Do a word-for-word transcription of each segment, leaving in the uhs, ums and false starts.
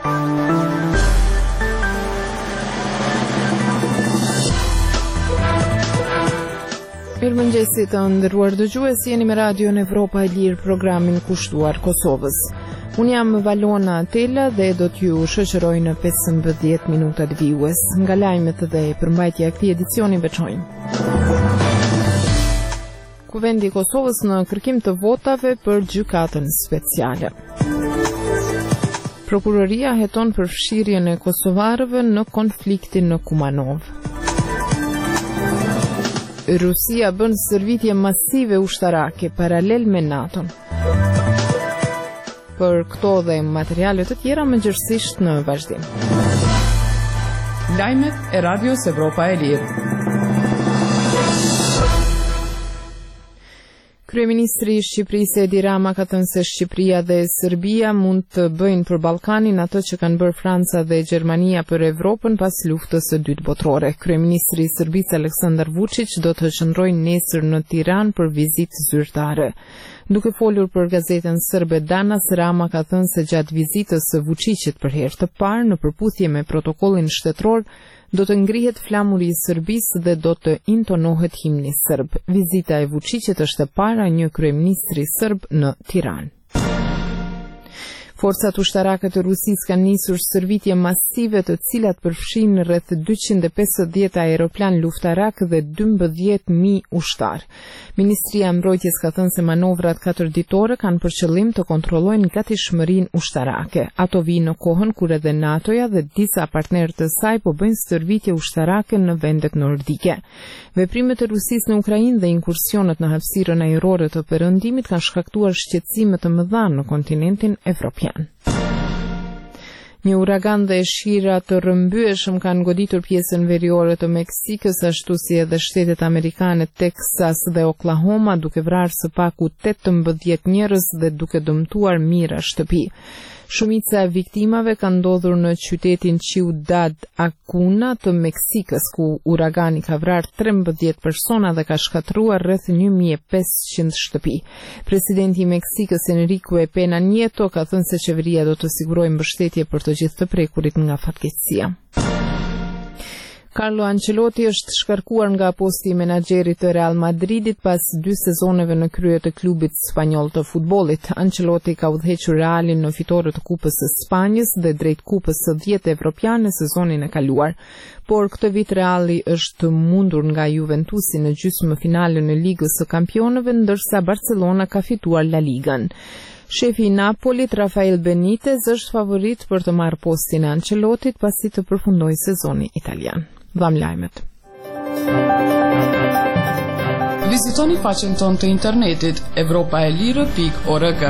Mirëmëngjesi të nderuar dëgjues, jeni me Radion Evropa e Lirë, programin kushtuar Kosovës. Unë jam Valona Tela dhe do t'ju shoqëroj në pesëmbëdhjetë minutat vijues. Nga lajmet dhe përmbajtja e këtij edicioni veçojmë. Kuvendi i Kosovës në kërkim të votave për gjykatën speciale. Prokuroria heton për fshirjen e kosovarëve në konfliktin në Kumanov. Rusia bën shërbime masive ushtarake paralel me NATO. Për këto dhe materiale të tjera mëngjesisht në vazhdim. Lajmet e Radios Evropa e Lirë. Kryeministri i Shqipërisë Edi Rama ka thënë se Shqipëria dhe Serbia mund të bëjnë për Ballkanin atë që kanë bërë Franca dhe Gjermania për Evropën pas luftës së dytë botërore. Kryeministri i Serbisë Aleksandar Vučić do të qëndrojë nesër në Tiranë për vizitë zyrtare. Duke folur për gazetën serbe Danas, Rama ka thënë se gjatë vizitës së Vučićit për herë të parë në përputhje me protokollin shtetëror, do të ngrihet flamuri i Serbisë dhe do të intonohet himni serb. Vizita e Vučićit është e para një kryeministri serb në Tiranë. Forcat ushtarake të Rusisë kanë nisur shërbime masive të cilat përfshin rreth dyqind e pesëdhjetë aeroplan luftarak dhe dymbëdhjetë mijë ushtar. Ministria e Mbrojtjes ka thënë se manovrat katërditore kanë për qëllim të kontrollojnë gatishmërinë ushtarake. Ato vijnë në kohën kur edhe NATO-ja dhe disa partnerë të saj po bëjnë stërvitje ushtarake në vendet nordike. Veprimet e Rusisë në Ukrainë dhe inkursionet në hapësirën ajrore të perëndimit kanë shkaktuar shqetësime të mëdha në kontinentin evropian. Një uragan dhe shira të rrëmbyeshëm kanë goditur pjesën veriore të Meksikës, ashtu si edhe shtetet amerikane Texas dhe Oklahoma, duke vrarë së paku tetëmbëdhjetë njerëz dhe duke dëmtuar mijëra shtëpi. Shumica e viktimave kanë ndodhur në qytetin Ciudad Acuna të Meksikës, ku uragani ka vrarë trembëdhjetë persona dhe ka shkatëruar rreth një mijë e pesëqind shtëpi. Presidenti i Meksikës Enrique Pena Nieto ka thënë se qeveria do të sigurojë mbështetje për të gjithë të prekurit nga fatkeqësia. Carlo Ancelotti është shkarkuar nga posti i menaxherit të Real Madridit pas dy sezoneve në krye të klubit spanjoll të futbollit. Ancelotti ka udhëhequr Realin në fitore të Kupës së Spanjës dhe drejt Kupës së dhjetë evropiane sezonin e kaluar. Por këtë vit Reali është mundur nga Juventusi në gjysmëfinalen e Ligës së Kampionëve, ndërsa Barcelona ka fituar La Ligën. Shefi i Napolit, Rafael Benitez, është favorit për të marrë postin e Ancelottit pasi të përfundojë sezoni italian. Dham lajmet. Vizitoni faqen tonë të internetit evropa e lirë pikë org.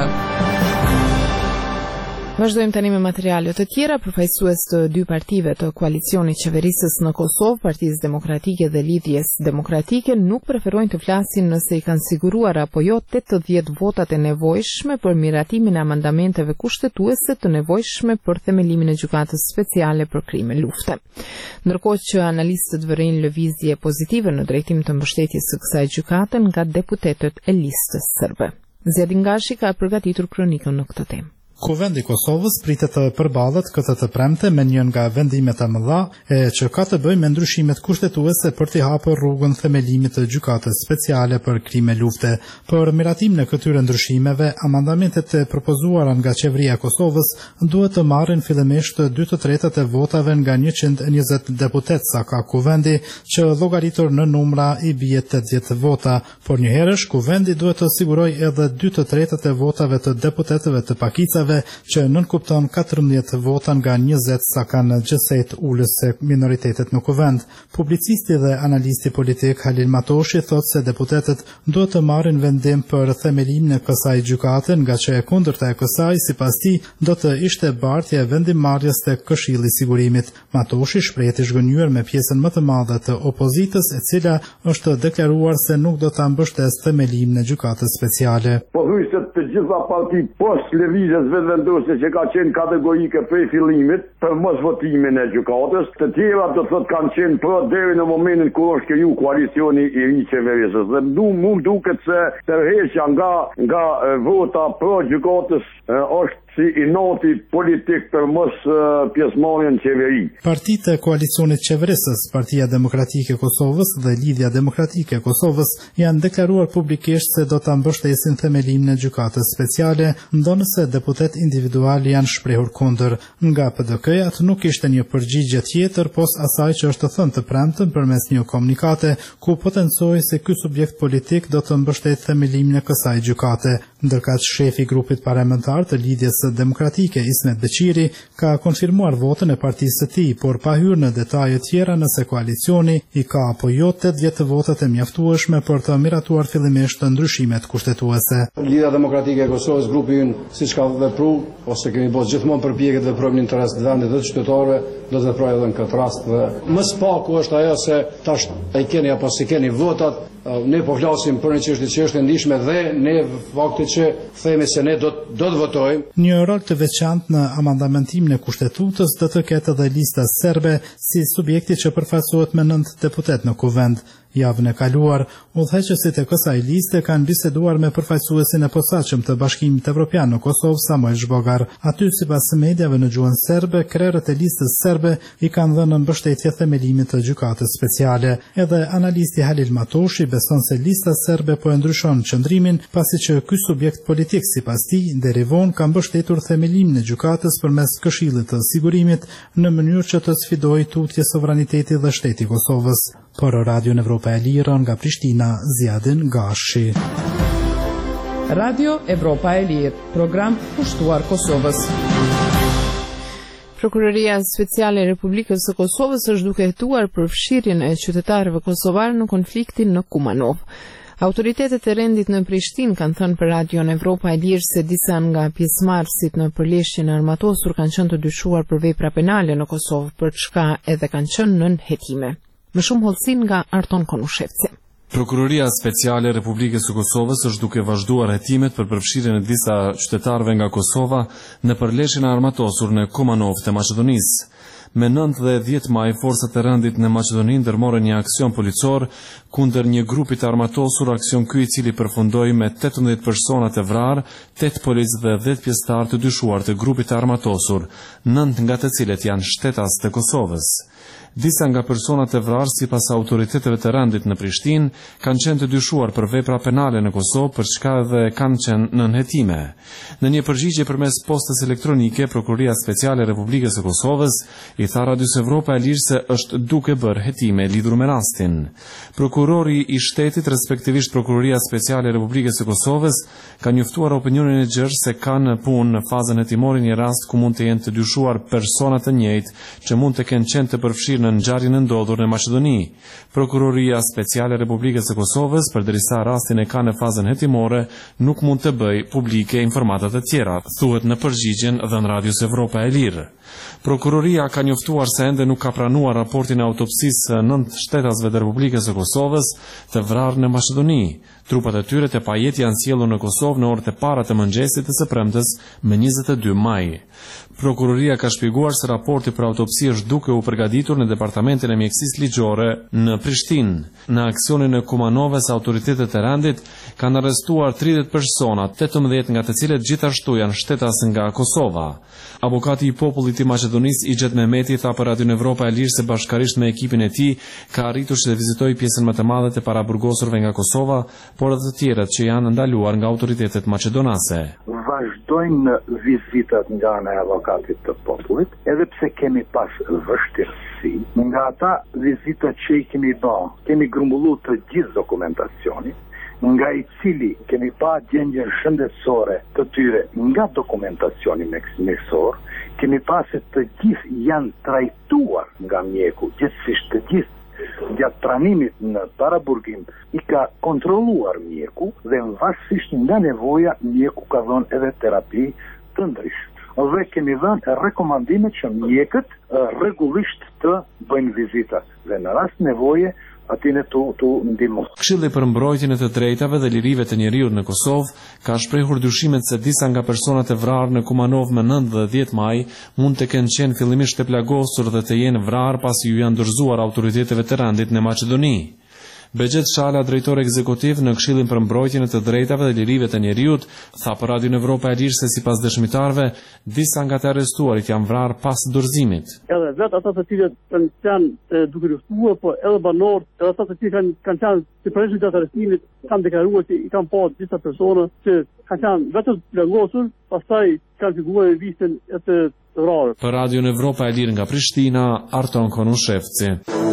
Vazhdojmë tani me materiale të tjera. Përfaqësues të dy partive të koalicionit qeverisës në Kosovë, Partisë Demokratike dhe Lidhjes Demokratike, nuk preferojnë të flasin nëse i kanë siguruar apo jo tetëdhjetë votat e nevojshme për miratimin e amendamenteve kushtetuese të nevojshme për themelimin e gjykatës speciale për krime lufte. Ndërkohë që analistët vërejnë lëvizje pozitive në drejtim të mbështetjes së kësaj gjykate nga deputetët e listës serbe. Zedin Gashi ka përgatitur kronikën në këtë temë. Kuvendi i Kosovës pritet të përballet këtë të premte me një nga vendimet e mëdha e që ka të bëjë me ndryshimet kushtetuese për t'i hapur rrugën themelimit të gjykatës speciale për krime lufte. Për miratimin e këtyre ndryshimeve, amendamentet e propozuara nga qeveria e Kosovës duhet të marrin fillimisht dy të tretët e votave nga njëqind e njëzet deputet, sa ka kuvendi që llogaritur në numra i bie tetëdhjetë vota. Por njëherësh kuvendi duhet të sigurojë edhe dy të tretët e votave të deputetëve të pakicave që nënkupton katërmbëdhjetë vota nga njëzet sa kanë gjësejt ulës se minoritetet në kuvend. Publicisti dhe analisti politik Halil Matoshi thot se deputetet duhet të marrin vendim për themelimin e kësaj gjykate, nga që e kundërta e kësaj sipas tij do të ishte bartja e vendimmarrjes tek Këshilli i Sigurimit. Matoshi shpreheti zhgënjur me pjesën më të madhe të opozitës, e cila është deklaruar se nuk do ta mbështesë themelimin e gjykatës speciale. Po thuaj se të gjitha partitë poshtë lëvizjes vendosje që ka qenë kategorike prej fillimit për mos votimin e gjykatës, të tjera do thotë kanë qenë pro deri në momentin kur është kriju koalicioni i ri qeverisës. Dhe du, mu duket se tërheqja nga nga vota pro gjykatës është si i noti politik për mos uh, pjesëmarrjen qeveri. Partitë e koalicionit qeverisës, Partia Demokratike e Kosovës dhe Lidhja Demokratike e Kosovës janë deklaruar publikisht se do ta mbështesin themelimin e gjykatës speciale, ndonëse deputet individual janë shprehur kundër. Nga P D K-jat nuk ishte një përgjigje tjetër pos asaj që është thënë të premten përmes një komunikate ku potencoi se ky subjekt politik do të mbështetë themelimin e kësaj gjykate. Ndërkaq shefi i grupit parlamentar të Lidhjes Demokratike Ismet Beqiri ka konfirmuar votën e partisë së tij, por pa hyrë në detaje tjera nëse koalicioni i ka apo jo tetëdhjetë të votat e mjaftueshme për të miratuar fillimisht të ndryshimet kushtetuese. Lidhja Demokratike e Kosovës, grupi ynë, siç ka vepruar ose kemi bërë gjithmonë përpjekje të veprojmë në interes të vendit dhe të qytetarëve, do të veprojë edhe në këtë rast. Dhe më së paku është ajo se tash ai keni apo si keni votat. Ne po flasim për një çështje që është e ndihshme dhe ne fakti që themi se ne do do të votojmë. Një rol të veçantë në amandamentimin e kushtetutës do të ketë edhe lista serbe si subjekti që përfaqësohet me nëntë deputet në kuvend. Javën e kaluar, udhëheqësit e kësaj liste kanë biseduar me përfaqësuesin e posaçëm të Bashkimit Evropian në Kosovë, Samuel Zhbogar. Aty, sipas mediave në gjuhën serbe, krerët e listës serbe i kanë dhënë mbështetje themelimit të gjykatës speciale. Edhe analisti Halil Matoshi beson se lista serbe po e ndryshon qëndrimin, pasi që ky subjekt politik sipas tij deri vonë ka mbështetur themelimin e gjykatës përmes Këshillit të Sigurimit në mënyrë që të sfidojë tutje sovraniteti dhe shteti i Kosovës. Por Radio Evropa e Lirë nga Prishtina, Zjadin Gashi. Radio Evropa e Lirë, program pushtuar Kosovës. Prokuroria Speciale e Republikës së Kosovës është duke hetuar për fshirjen e qytetarëve kosovar në konfliktin në Kumanov. Autoritetet e rendit në Prishtinë kanë thënë për Radio Evropa e Lirë se disa nga pjesëmarrësit në përleshjen e armatosur kanë qenë të dyshuar për vepra penale në Kosovë, për çka edhe kanë qenë nën hetime. Më shumë hollësin nga Arton Konushevci. Prokuroria Speciale e Republikës së Kosovës është duke vazhduar hetimet për përfshirjen e disa qytetarëve nga Kosova në përleshjen e armatosur në Kumanov të Maqedonisë. Me nëntë dhe dhjetë maj, forcat e rendit në Maqedoni ndërmorën një aksion policor kundër një grupi të armatosur, aksion ky i cili përfundoi me tetëmbëdhjetë persona të vrarë, tetë policë dhe dhjetë pjesëtar të dyshuar të grupit të armatosur, nëntë nga të cilët janë shtetas të Kosovës. Disa nga personat e vrarë sipas autoriteteve të rendit në Prishtinë kanë qenë të dyshuar për vepra penale në Kosovë, për çka edhe kanë qenë nën hetime. Në një përgjigje përmes postës elektronike, Prokuroria Speciale e Republikës së Kosovës i tha Radios Evropa e Lirë se është duke bërë hetime lidhur me rastin. Prokurori i shtetit, respektivisht Prokuroria Speciale e Republikës së Kosovës, ka njoftuar opinionin e gjerë se kanë punë në fazën hetimore një rast ku mund të jenë të dyshuar persona të njëjtë që mund të kenë qenë të përfshirë në ngjarjen e ndodhur në Maqedoni. Prokuroria Speciale e Republikës së Kosovës, përderisa rastin e ka në fazën hetimore, nuk mund të bëj publike informatat e tjera, thuhet në përgjigjen dhënë Radios Evropa e Lirë. Prokuroria ka njoftuar se ende nuk ka pranuar raportin e autopsisë nëntë shtetasve të Republikës së Kosovës të vrarë në Maqedoni. Trupat e tyre të pajet janë sjellur në Kosovë në orët e para të mëngjesit të së premtes me njëzet e dy maj. Prokuroria ka shpjeguar se raporti për autopsi është duke u përgatitur në Departamentin e Mjekësisë Ligjore në Prishtinë. Në aksionin e Kumanovës, autoritetet e rendit kanë arrestuar tridhjetë persona, tetëmbëdhjetë nga të cilët gjithashtu janë shtetas nga Kosova. Avokati i popullit i Maqedonisë, Ixhet Mehmeti, tha për Radio Evropa e Lirë se bashkërisht me ekipin e tij ka arritur që të vizitojë pjesën më të madhe të paraburgosurve nga Kosova, por edhe të tjerët që janë ndaluar nga autoritetet maqedonase. Vazhdojnë vizitat nga ana e avokatit të popullit, edhe pse kemi pas vështirësi. Nga ata vizitat që i kemi bërë, kemi grumbulluar të gjithë dokumentacionin, nga i cili kemi pa gjendjen shëndetësore të tyre nga dokumentacioni mjekësor, kemi pa se të gjithë janë trajtuar nga mjeku, gjithsesi të gjithë gjatë pranimit në paraburgim i ka kontrolluar mjeku dhe varësisht nga nevoja mjeku ka dhënë edhe terapi të ndryshme. Dhe kemi dhënë rekomandime që mjekët rregullisht të bëjnë vizita dhe në rast nevoje atine tu tu ndihmu. Këshilli për mbrojtjen e të drejtave dhe lirive të njerëzit në Kosovë ka shprehur dyshimet se disa nga personat e vrarë në Kumanov më nëntë dhe dhjetë maj mund të kenë qenë fillimisht të plagosur dhe të jenë vrarë pasi ju janë dorëzuar autoriteteve të rendit në Maqedoni. Begjet Shala, drejtor ekzekutiv në Këshillin për mbrojtjen e të drejtave dhe lirive të njerëzit, tha për Radio Evropa e Lirë se sipas dëshmitarëve, disa nga të arrestuarit janë vrarë pas dorëzimit. Edhe vetë ata të cilët kanë qenë duke luftuar, po edhe banorët, edhe ata të cilët kanë kanë qenë si përshtatje të arrestimit, kanë deklaruar se i kanë pa disa persona që kanë qenë vetëm plagosur, pastaj kanë figuruar në listën e të vrarë. Për Radio Evropa e Lirë nga Prishtina, Arton Konushevci.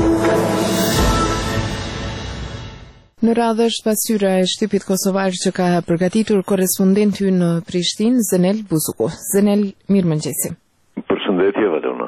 Në radhë është pasyra e shtypit kosovar që ka përgatitur korespondenti në Prishtinë, Zenel Buzuku. Zenel, mirëmëngjesi. Përshëndetje, Valona.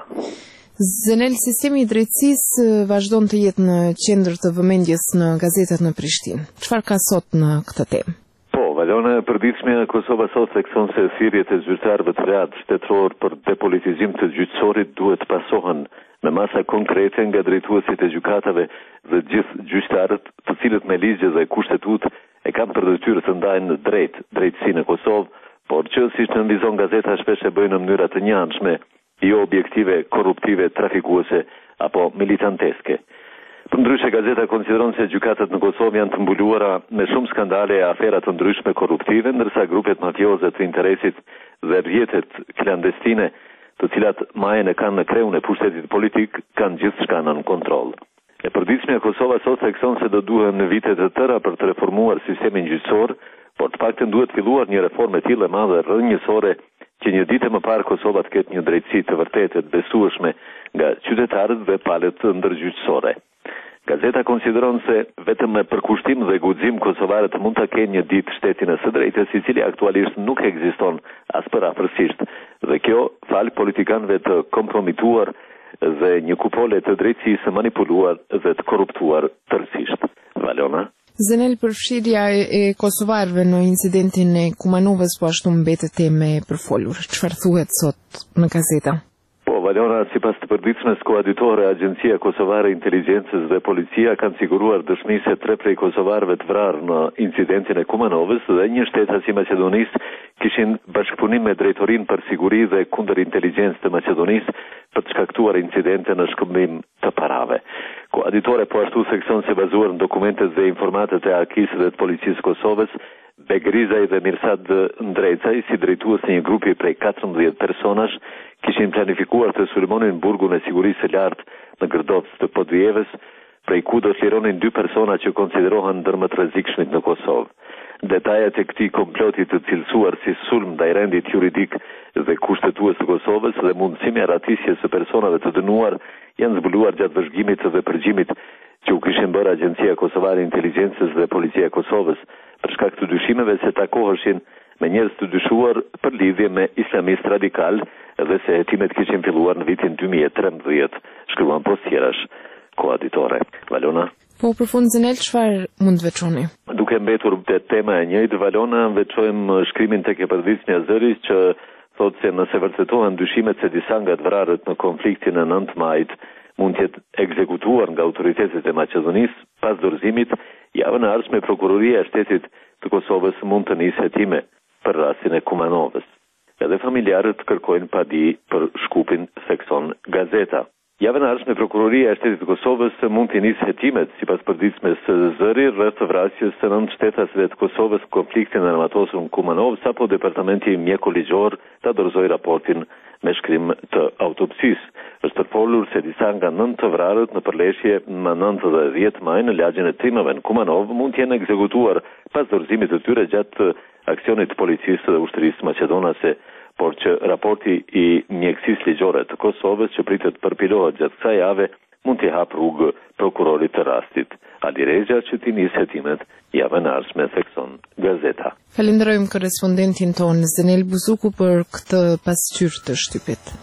Zenel, sistemi i drejtësisë vazhdon të jetë në qendër të vëmendjes në gazetat në Prishtinë. Çfarë ka sot në këtë temë? Po, Valona, e përditshme Kosova sot thekson se thirrjet e zyrtarëve të rehat shtetëror për depolitizim të gjyqësorit duhet pasohen me masa konkrete nga drejtuesit e gjykatave dhe gjithë gjyqtarët, të cilët me ligje dhe kushtetut e kanë për detyrë të ndajnë drejt drejtësinë në Kosovë, por që siç nënvizon gazeta shpesh e bëjnë në mënyra të njëanshme, jo objektive, korruptive, trafikuese apo militanteske. Përndryshe, gazeta konsideron se gjykatat në Kosovë janë të mbuluara me shumë skandale e afera të ndryshme korruptive, ndërsa grupet mafioze të interesit dhe rrjetet klandestine, të cilat majën e kanë në kreun e pushtetit politik, kanë gjithçka nën kontroll. E përditshme Kosova sot thekson se do duhen në vite të tëra për të reformuar sistemin gjyqësor, por të paktën duhet filluar një reformë e tillë e madhe rrënjësore që një ditë më parë Kosova të ketë një drejtësi të vërtetë të besueshme nga qytetarët dhe palët ndërgjyqësore. Gazeta konsideron se vetëm me përkushtim dhe guxim kosovarët mund ta kenë një ditë shtetin e së drejtës, i cili aktualisht nuk ekziston as për afërsisht. Dhe kjo fal politikanëve të kompromituar dhe një kupole të drejtësisë manipuluar dhe të korruptuar tërësisht. Valona? Zenel, përfshirja e kosovarëve në incidentin e Kumanovës po ashtu mbetet temë e përfolur. Çfarë thuhet sot në gazeta? Po, Valona, sipas të përditshmes koaditore, Agjencia Kosovare e Inteligjencës dhe Policia kanë siguruar dëshmi se tre prej kosovarëve të vrarë në incidentin e Kumanovës dhe një shtetas i Maqedonisë kishin bashkëpunim me Drejtorinë për Siguri dhe Kundër Inteligjencë të Maqedonisë për të shkaktuar incidente në shkëmbim të parave. Koaditore po ashtu thekson se bazuar në dokumentet dhe informatet e Akisë dhe të Policisë Kosovës, Begrizaj dhe Mirsad Ndrejcaj, si drejtues një grupi prej katërmbëdhjetë personash, kishin planifikuar të sulmonin burgun e sigurisë së lartë në Gërdovc të Podujevës, prej ku do të lironin dy persona që konsiderohen ndër më të rrezikshmit në Kosovë. Detajet e këtij komploti të cilësuar si sulm ndaj rendit juridik dhe kushtetues të Kosovës dhe mundësimi arratisjes së personave të dënuar janë zbuluar gjatë vëzhgimit dhe përgjimit që u kishin bërë Agjencia Kosovare e Inteligjencës dhe Policia e Kosovës për shkak të dyshimeve se takoheshin me njerëz të dyshuar për lidhje me islamist radikal dhe se hetimet kishin filluar në vitin dy mijë e trembëdhjetë, shkruan postjerash koaditore. Valona? Po, për fund, Zenel, çfarë mund të veçoni? Duke mbetur te tema e njëjtë, Valona, veçojmë shkrimin tek e përditshmja e zërit që thotë se nëse vërtetohen dyshimet se disa nga të vrarët në konfliktin e nëntë majit mund të jetë ekzekutuar nga autoritetet e Maqedonisë pas dorëzimit, javën e ardhshme prokuroria e shtetit të Kosovës mund të nisë hetime për rastin e Kumanovës. Edhe familjarët kërkojnë padi për shkupin, thekson gazeta. Javën e ardhshme prokuroria e shtetit të Kosovës mund të nisë hetimet sipas përditshmes së zëri rreth vrasjes së nëntë shtetasve të Kosovës në konfliktin e armatosur në Kumanov, sapo departamenti mjekoligjor ta dorëzoi raportin me shkrim të autopsisë. Është përfolur se disa nga nëntë të vrarët në përleshje më nëntë dhe dhjetë maj në lagjen e Trimave në Kumanov mund të jenë ekzekutuar pas dorëzimit të tyre gjatë aksionit të policisë dhe ushtrisë maqedonase, por që raporti i mjekësisë ligjore të Kosovës që pritet përpilohet gjatë kësaj jave mund t'i hap rrugë prokurorit të rastit. Ali Rezha që t'i nisë hetimet javën e ardhshme, thekson gazeta. Falenderojmë korrespondentin tonë Zenel Buzuku për këtë pasqyrë të shtypit.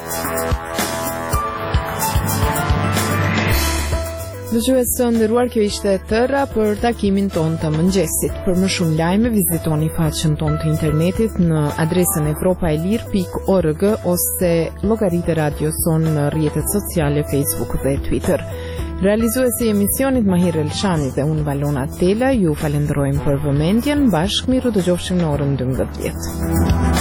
Dëgjues të nderuar, kjo ishte e tëra për takimin ton të mëngjesit. Për më shumë lajme, vizitoni faqen ton të internetit në adresën evropa e lirë pikë org ose llogaritë e radios son në rrjetet sociale Facebook dhe Twitter. Realizuesi i emisionit Mahir Elshani dhe unë Valona Tela ju falenderojmë për vëmendjen, bashkë miru dëgjofshim në orën dymbëdhjetë.